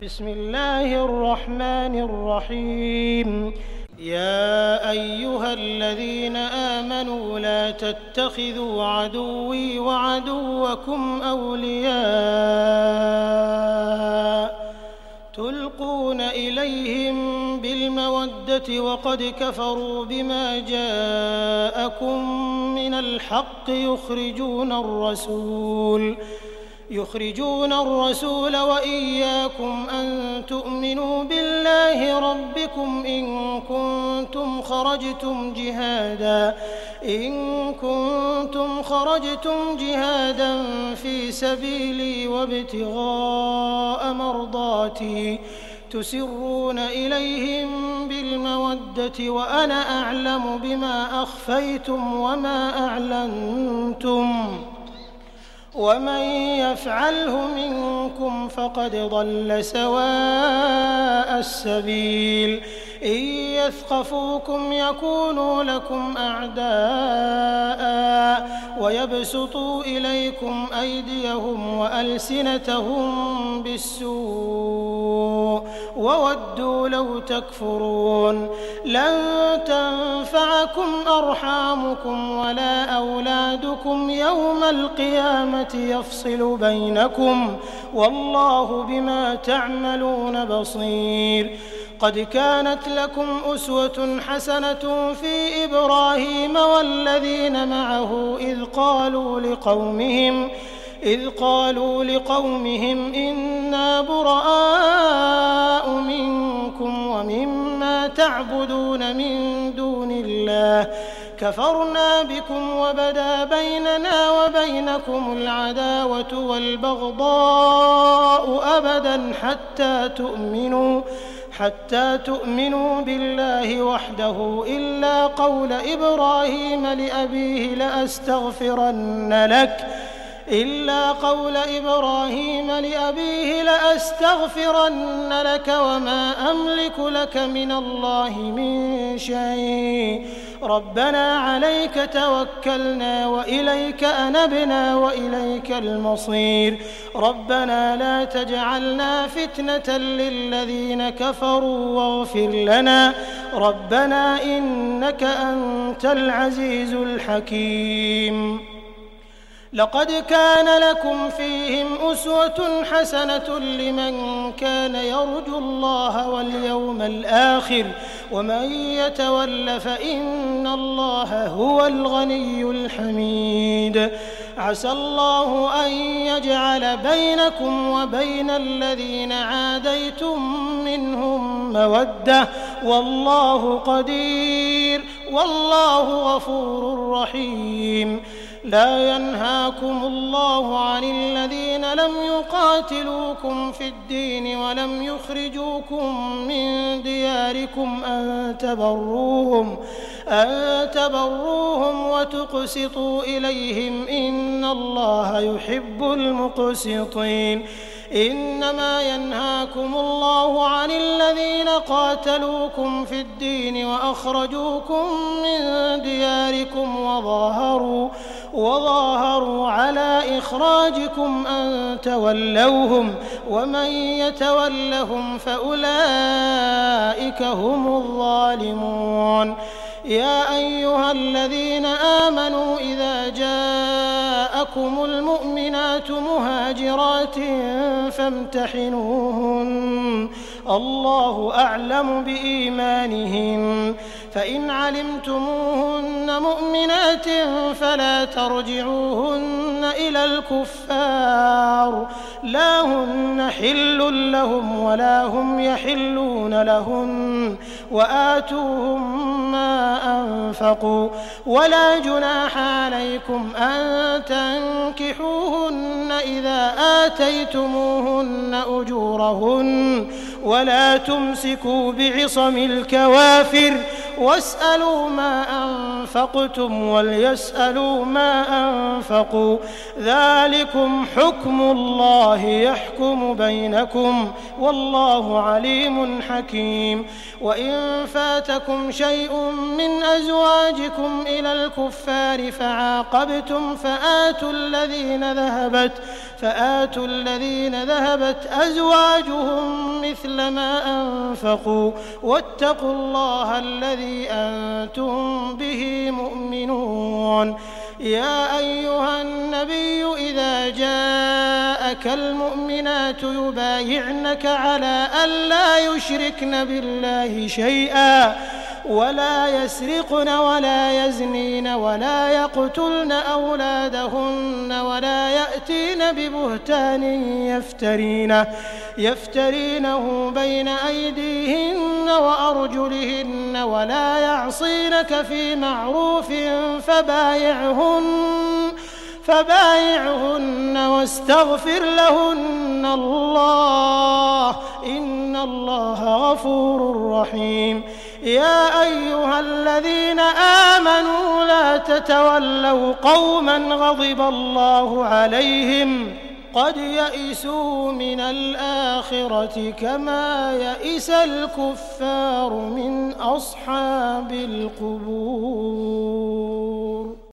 بسم الله الرحمن الرحيم. يا أيها الذين آمنوا لا تتخذوا عدوي وعدوكم أولياء تلقون إليهم بالمودة وقد كفروا بما جاءكم من الحق يخرجون الرسول وإياكم أن تؤمنوا بالله ربكم إن كنتم خرجتم جهادا في سبيلي وابتغاء مرضاتي تسرون إليهم بالمودة وأنا أعلم بما أخفيتم وما أعلنتم ومن يفعله منكم فقد ضل سواء السبيل. إن يثقفوكم يكونوا لكم أعداء ويبسطوا إليكم أيديهم وألسنتهم بالسوء وودوا لو تكفرون. لن تنفعكم أرحامكم ولا أولادكم يوم القيامة يفصل بينكم والله بما تعملون بصير. قد كانت لكم أسوة حسنة في إبراهيم والذين معه إذ قالوا لقومهم إنا براء منكم ومما تعبدون من دون الله كفرنا بكم وبدا بيننا وبينكم العداوة والبغضاء أبدا حتى تؤمنوا بالله وحده إلا قول إبراهيم لأبيه لأستغفرن لك وما أملك لك من الله من شيء. ربنا عليك توكلنا وإليك أنبنا وإليك المصير. ربنا لا تجعلنا فتنة للذين كفروا واغفر لنا ربنا إنك أنت العزيز الحكيم. لقد كان لكم فيهم أسوة حسنة لمن كان يرجو الله واليوم الآخر ومن يتول فإن الله هو الغني الحميد. عسى الله أن يجعل بينكم وبين الذين عاديتم منهم مودة والله قدير والله غفور رحيم. لا ينهاكم الله عن الذين لم يقاتلوكم في الدين ولم يخرجوكم من دياركم أن تبروهم وتقسطوا إليهم إن الله يحب المقسطين. إنما ينهاكم الله عن الذين قاتلوكم في الدين وأخرجوكم من دياركم وظاهروا على إخراجكم أن تولوهم ومن يتولهم فأولئك هم الظالمون. يا أيها الذين آمنوا إذا جاءكم المؤمنات مهاجرات فامتحنوهن الله أعلم بإيمانهن فإن علمتموهن مؤمنات فلا ترجعوهن إلى الكفار لا هن حل لهم ولا هم يحلون لهن وآتوهم ما أنفقوا ولا جناح عليكم أن تنكحوهن إذا آتيتموهن أجورهن ولا تمسكوا بعصم الكوافر واسألوا ما أنفقتم وليسألوا ما أنفقوا ذلكم حكم الله يحكم بينكم والله عليم حكيم. وإن فاتكم شيء من أزواجكم إلى الكفار فعاقبتم فآتوا الذين ذهبت أزواجهم مثل ما أنفقوا واتقوا الله الذي أنتم به مؤمنون. يا أيها النبي إذا جاءك المؤمنات يبايعنك على أن لا يشركن بالله شيئا ولا يسرقن ولا يزنين ولا يقتلن أولادهن ولا يأتين ببهتان يفترينه بين أيديهن وأرجلهن ولا يعصينك في معروف فبايعهن واستغفر لهن الله إن الله غفور رحيم. يا أيها الذين آمنوا لا تتولوا قوما غضب الله عليهم قد يئسوا من الآخرة كما يئس الكفار من أصحاب القبور.